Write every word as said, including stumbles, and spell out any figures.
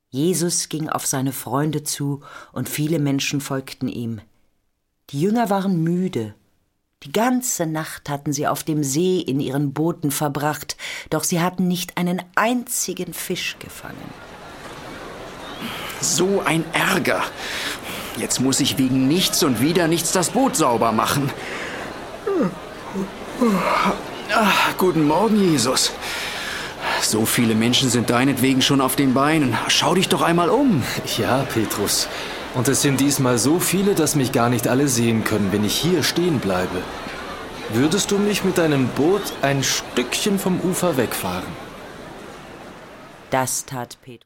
Jesus ging auf seine Freunde zu, und viele Menschen folgten ihm. Die Jünger waren müde. Die ganze Nacht hatten sie auf dem See in ihren Booten verbracht, doch sie hatten nicht einen einzigen Fisch gefangen. So ein Ärger. Jetzt muss ich wegen nichts und wieder nichts das Boot sauber machen. Ach, guten Morgen, Jesus. So viele Menschen sind deinetwegen schon auf den Beinen. Schau dich doch einmal um. Ja, Petrus. Und es sind diesmal so viele, dass mich gar nicht alle sehen können, wenn ich hier stehen bleibe. Würdest du mich mit deinem Boot ein Stückchen vom Ufer wegfahren? Das tat Petrus.